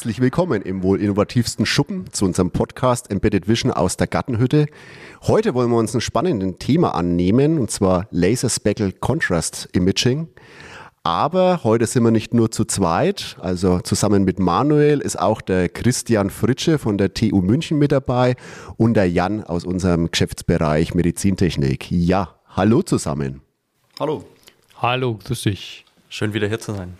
Herzlich willkommen im wohl innovativsten Schuppen zu unserem Podcast Embedded Vision aus der Gartenhütte. Heute wollen wir uns ein spannendes Thema annehmen, und zwar Laser Speckle Contrast Imaging. Aber heute sind wir nicht nur zu zweit, also zusammen mit Manuel ist auch der Christian Fritsche von der TU München mit dabei und der Jan aus unserem Geschäftsbereich Medizintechnik. Ja, hallo zusammen. Hallo. Hallo, grüß dich. Schön wieder hier zu sein.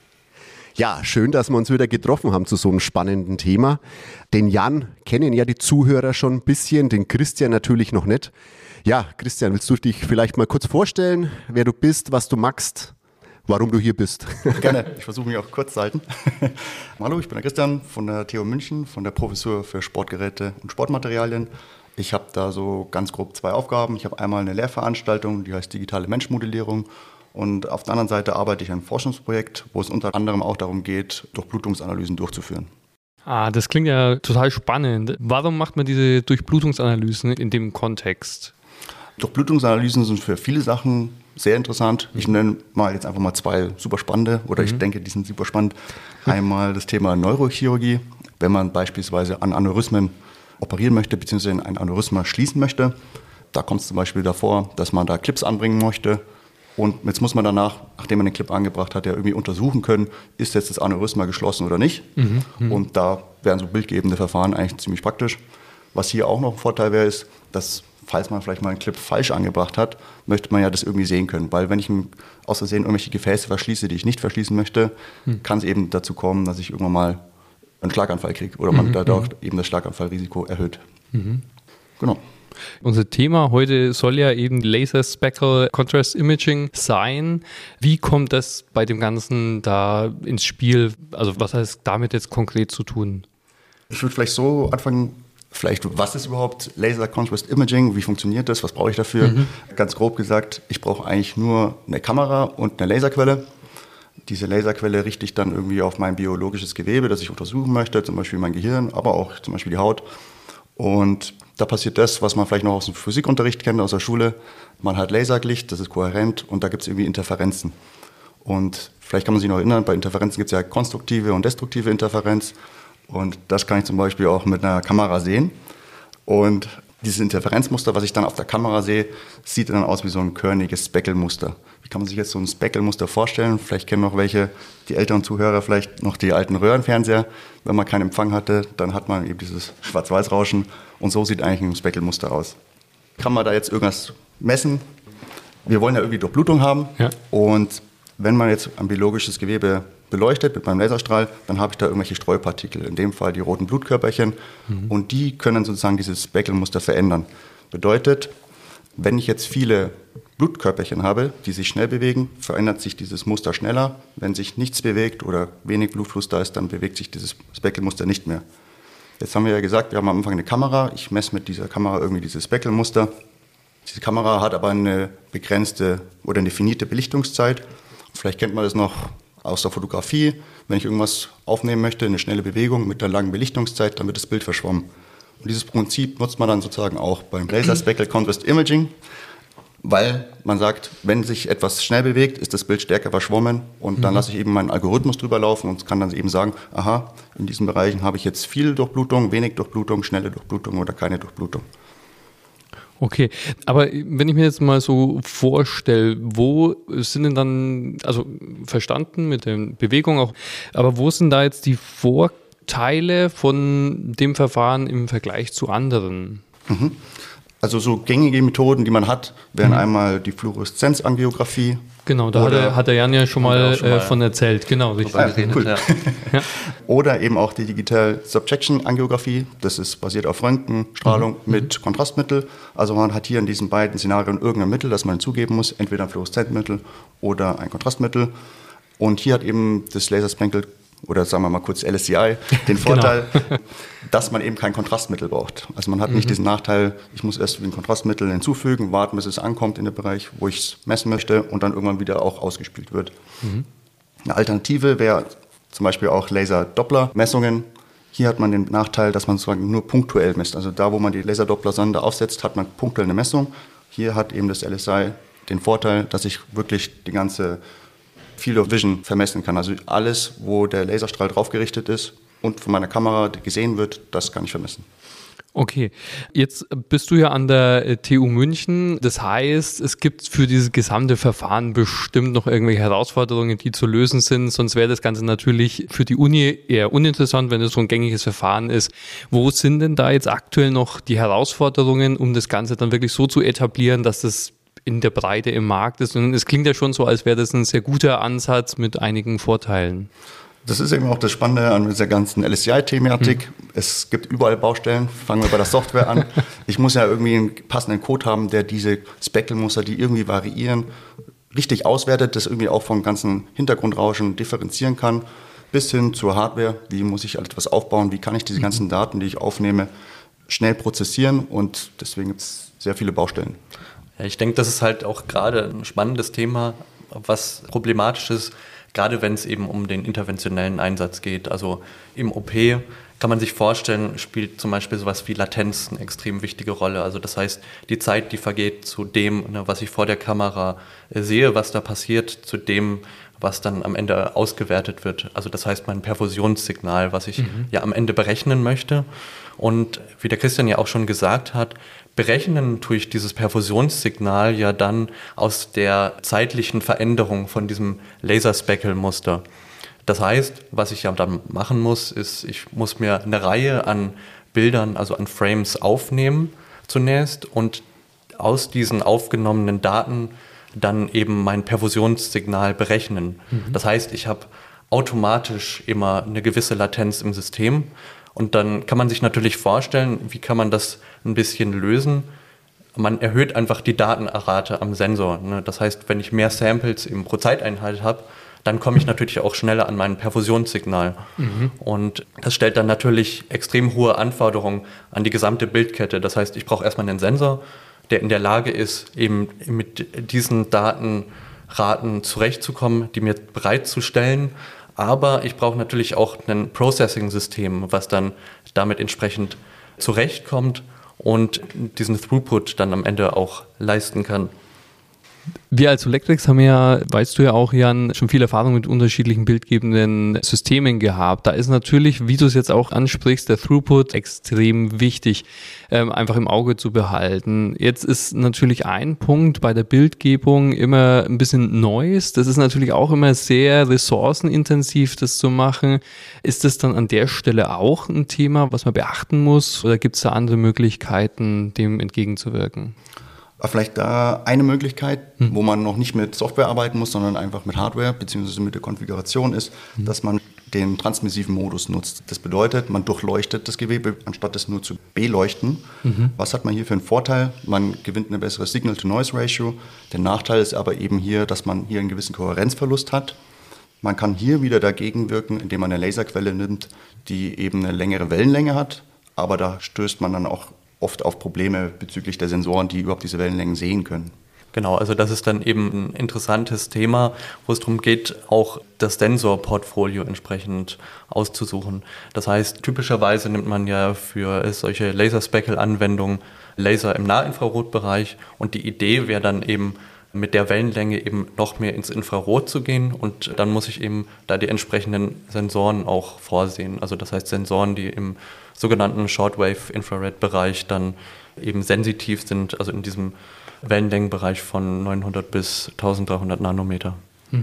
Ja, schön, dass wir uns wieder getroffen haben zu so einem spannenden Thema. Den Jan kennen ja die Zuhörer schon ein bisschen, den Christian natürlich noch nicht. Ja, Christian, willst du dich vielleicht mal kurz vorstellen, wer du bist, was du magst, warum du hier bist? Gerne, ich versuche mich auch kurz zu halten. Hallo, ich bin der Christian von der TU München, von der Professur für Sportgeräte und Sportmaterialien. Ich habe da so ganz grob zwei Aufgaben. Ich habe einmal eine Lehrveranstaltung, die heißt digitale Menschmodellierung. Und auf der anderen Seite arbeite ich an einem Forschungsprojekt, wo es unter anderem auch darum geht, Durchblutungsanalysen durchzuführen. Das klingt ja total spannend. Warum macht man diese Durchblutungsanalysen in dem Kontext? Durchblutungsanalysen sind für viele Sachen sehr interessant. Ich nenne mal jetzt einfach mal zwei super spannende, oder ich denke, die sind super spannend. Einmal das Thema Neurochirurgie, wenn man beispielsweise an Aneurysmen operieren möchte, beziehungsweise ein Aneurysma schließen möchte. Da kommt es zum Beispiel davor, dass man da Clips anbringen möchte. Und jetzt muss man danach, nachdem man den Clip angebracht hat, ja irgendwie untersuchen können, ist jetzt das Aneurysma geschlossen oder nicht. Und da wären so bildgebende Verfahren eigentlich ziemlich praktisch. Was hier auch noch ein Vorteil wäre, ist, dass, falls man vielleicht mal einen Clip falsch angebracht hat, möchte man ja das irgendwie sehen können. Weil wenn ich aus Versehen irgendwelche Gefäße verschließe, die ich nicht verschließen möchte, kann es eben dazu kommen, dass ich irgendwann mal einen Schlaganfall kriege oder man dadurch eben das Schlaganfallrisiko erhöht. Genau. Unser Thema heute soll ja eben Laser Speckle Contrast Imaging sein. Wie kommt das bei dem Ganzen da ins Spiel? Also was hat es damit jetzt konkret zu tun? Ich würde vielleicht so anfangen, was ist überhaupt Laser Contrast Imaging? Wie funktioniert das? Was brauche ich dafür? Ganz grob gesagt, ich brauche eigentlich nur eine Kamera und eine Laserquelle. Diese Laserquelle richte ich dann irgendwie auf mein biologisches Gewebe, das ich untersuchen möchte, zum Beispiel mein Gehirn, aber auch zum Beispiel die Haut. Und da passiert das, was man vielleicht noch aus dem Physikunterricht kennt, aus der Schule. Man hat Laserlicht, das ist kohärent und da gibt es irgendwie Interferenzen. Und vielleicht kann man sich noch erinnern, bei Interferenzen gibt es ja konstruktive und destruktive Interferenz. Und das kann ich zum Beispiel auch mit einer Kamera sehen. Und dieses Interferenzmuster, was ich dann auf der Kamera sehe, sieht dann aus wie so ein körniges Speckle-Muster. Wie kann man sich jetzt so ein Speckle-Muster vorstellen? Vielleicht kennen noch die älteren Zuhörer, vielleicht noch die alten Röhrenfernseher. Wenn man keinen Empfang hatte, dann hat man eben dieses Schwarz-Weiß-Rauschen. Und so sieht eigentlich ein Speckle-Muster aus. Kann man da jetzt irgendwas messen? Wir wollen ja irgendwie Durchblutung haben. Ja. Und wenn man jetzt ein biologisches Gewebe beleuchtet mit meinem Laserstrahl, dann habe ich da irgendwelche Streupartikel, in dem Fall die roten Blutkörperchen. Und die können sozusagen dieses Speckle-Muster verändern. Bedeutet, wenn ich jetzt viele Blutkörperchen habe, die sich schnell bewegen, verändert sich dieses Muster schneller. Wenn sich nichts bewegt oder wenig Blutfluss da ist, dann bewegt sich dieses Speckle-Muster nicht mehr. Jetzt haben wir ja gesagt, wir haben am Anfang eine Kamera. Ich messe mit dieser Kamera irgendwie dieses Speckle-Muster. Diese Kamera hat aber eine begrenzte oder eine finite Belichtungszeit. Vielleicht kennt man das noch aus der Fotografie. Wenn ich irgendwas aufnehmen möchte, eine schnelle Bewegung mit einer langen Belichtungszeit, dann wird das Bild verschwommen. Und dieses Prinzip nutzt man dann sozusagen auch beim Laser Speckle Contrast Imaging, weil man sagt, wenn sich etwas schnell bewegt, ist das Bild stärker verschwommen und dann lasse ich eben meinen Algorithmus drüber laufen und kann dann eben sagen, aha, in diesen Bereichen habe ich jetzt viel Durchblutung, wenig Durchblutung, schnelle Durchblutung oder keine Durchblutung. Okay, aber wenn ich mir jetzt mal so vorstelle, wo sind denn dann, also verstanden mit der Bewegung auch, aber wo sind da jetzt die Vorteile von dem Verfahren im Vergleich zu anderen? Also so gängige Methoden, die man hat, wären einmal die Fluoreszenzangiografie. Genau, da hat der Jan ja schon mal von erzählt. Genau, richtig. Cool. Ja. Oder eben auch die Digital Subjection Angiografie. Das ist basiert auf Röntgenstrahlung mit Kontrastmittel. Also man hat hier in diesen beiden Szenarien irgendein Mittel, das man hinzugeben muss, entweder ein Fluoreszenzmittel oder ein Kontrastmittel. Und hier hat eben das Laser Speckle oder sagen wir mal kurz LSCI, den Vorteil, dass man eben kein Kontrastmittel braucht. Also man hat nicht diesen Nachteil, ich muss erst ein Kontrastmittel hinzufügen, warten, bis es ankommt in den Bereich, wo ich es messen möchte und dann irgendwann wieder auch ausgespielt wird. Eine Alternative wäre zum Beispiel auch Laser-Doppler-Messungen. Hier hat man den Nachteil, dass man sozusagen nur punktuell misst. Also da, wo man die Laser-Doppler-Sonde aufsetzt, hat man punktuell eine Messung. Hier hat eben das LSI den Vorteil, dass ich wirklich die ganze Field of Vision vermessen kann. Also alles, wo der Laserstrahl drauf gerichtet ist, und von meiner Kamera gesehen wird, das kann ich vermessen. Okay, jetzt bist du ja an der TU München. Das heißt, es gibt für dieses gesamte Verfahren bestimmt noch irgendwelche Herausforderungen, die zu lösen sind. Sonst wäre das Ganze natürlich für die Uni eher uninteressant, wenn es so ein gängiges Verfahren ist. Wo sind denn da jetzt aktuell noch die Herausforderungen, um das Ganze dann wirklich so zu etablieren, dass das in der Breite im Markt ist? Und es klingt ja schon so, als wäre das ein sehr guter Ansatz mit einigen Vorteilen. Das ist eben auch das Spannende an dieser ganzen LSCI-Thematik. Es gibt überall Baustellen. Fangen wir bei der Software an. Ich muss ja irgendwie einen passenden Code haben, der diese Speckelmuster, die irgendwie variieren, richtig auswertet, das irgendwie auch vom ganzen Hintergrundrauschen differenzieren kann, bis hin zur Hardware. Wie muss ich etwas aufbauen? Wie kann ich diese ganzen Daten, die ich aufnehme, schnell prozessieren? Und deswegen gibt es sehr viele Baustellen. Ja, ich denke, das ist halt auch gerade ein spannendes Thema, was problematisch ist, gerade wenn es eben um den interventionellen Einsatz geht. Also im OP kann man sich vorstellen, spielt zum Beispiel sowas wie Latenz eine extrem wichtige Rolle. Also das heißt, die Zeit, die vergeht zu dem, was ich vor der Kamera sehe, was da passiert, zu dem, was dann am Ende ausgewertet wird. Also das heißt, mein Perfusionssignal, was ich ja am Ende berechnen möchte. Und wie der Christian ja auch schon gesagt hat, berechnen tue ich dieses Perfusionssignal ja dann aus der zeitlichen Veränderung von diesem Laserspeckle-Muster. Das heißt, was ich ja dann machen muss, ist, ich muss mir eine Reihe an Bildern, also an Frames aufnehmen zunächst und aus diesen aufgenommenen Daten dann eben mein Perfusionssignal berechnen. Das heißt, ich habe automatisch immer eine gewisse Latenz im System. Und dann kann man sich natürlich vorstellen, wie kann man das ein bisschen lösen. Man erhöht einfach die Datenrate am Sensor. Das heißt, wenn ich mehr Samples pro Zeiteinheit habe, dann komme ich natürlich auch schneller an mein Perfusionssignal. Und das stellt dann natürlich extrem hohe Anforderungen an die gesamte Bildkette. Das heißt, ich brauche erstmal einen Sensor, der in der Lage ist, eben mit diesen Datenraten zurechtzukommen, die mir bereitzustellen. Aber ich brauche natürlich auch ein Processing-System, was dann damit entsprechend zurechtkommt und diesen Throughput dann am Ende auch leisten kann. Wir als Solectrix haben ja, weißt du ja auch, Jan, schon viel Erfahrung mit unterschiedlichen bildgebenden Systemen gehabt. Da ist natürlich, wie du es jetzt auch ansprichst, der Throughput extrem wichtig, einfach im Auge zu behalten. Jetzt ist natürlich ein Punkt bei der Bildgebung immer ein bisschen Noise. Das ist natürlich auch immer sehr ressourcenintensiv, das zu machen. Ist das dann an der Stelle auch ein Thema, was man beachten muss? Oder gibt es da andere Möglichkeiten, dem entgegenzuwirken? Vielleicht da eine Möglichkeit, wo man noch nicht mit Software arbeiten muss, sondern einfach mit Hardware bzw. mit der Konfiguration ist, dass man den transmissiven Modus nutzt. Das bedeutet, man durchleuchtet das Gewebe, anstatt es nur zu beleuchten. Was hat man hier für einen Vorteil? Man gewinnt eine bessere Signal-to-Noise-Ratio. Der Nachteil ist aber eben hier, dass man hier einen gewissen Kohärenzverlust hat. Man kann hier wieder dagegen wirken, indem man eine Laserquelle nimmt, die eben eine längere Wellenlänge hat. Aber da stößt man dann auch oft auf Probleme bezüglich der Sensoren, die überhaupt diese Wellenlängen sehen können. Genau, also das ist dann eben ein interessantes Thema, wo es darum geht, auch das Sensorportfolio entsprechend auszusuchen. Das heißt, typischerweise nimmt man ja für solche Laserspeckle-Anwendungen Laser im Nahinfrarotbereich und die Idee wäre dann eben, mit der Wellenlänge eben noch mehr ins Infrarot zu gehen und dann muss ich eben da die entsprechenden Sensoren auch vorsehen. Also das heißt Sensoren, die im sogenannten Shortwave-Infrared-Bereich dann eben sensitiv sind, also in diesem Wellenlängenbereich von 900 bis 1300 Nanometer.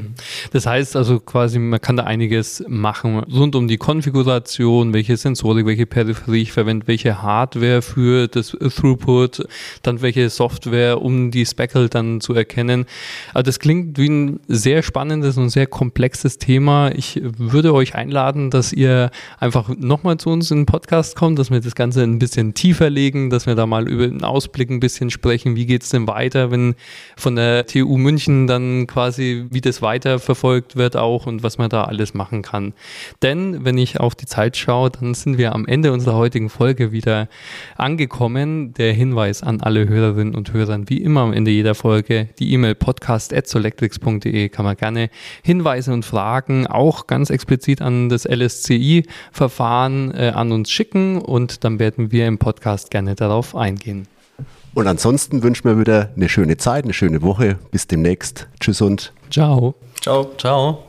Das heißt also quasi, man kann da einiges machen rund um die Konfiguration, welche Sensorik, welche Peripherie ich verwende, welche Hardware für das Throughput, dann welche Software, um die Speckle dann zu erkennen. Also das klingt wie ein sehr spannendes und sehr komplexes Thema. Ich würde euch einladen, dass ihr einfach nochmal zu uns in den Podcast kommt, dass wir das Ganze ein bisschen tiefer legen, dass wir da mal über den Ausblick ein bisschen sprechen. Wie geht es denn weiter, wenn von der TU München dann quasi, wie das weiter verfolgt wird auch und was man da alles machen kann. Denn wenn ich auf die Zeit schaue, dann sind wir am Ende unserer heutigen Folge wieder angekommen. Der Hinweis an alle Hörerinnen und Hörer, wie immer am Ende jeder Folge, die E-Mail podcast@solectrix.de kann man gerne Hinweise und Fragen auch ganz explizit an das LSCI-Verfahren an uns schicken und dann werden wir im Podcast gerne darauf eingehen. Und ansonsten wünschen wir wieder eine schöne Zeit, eine schöne Woche. Bis demnächst. Tschüss und ciao. Ciao. Ciao.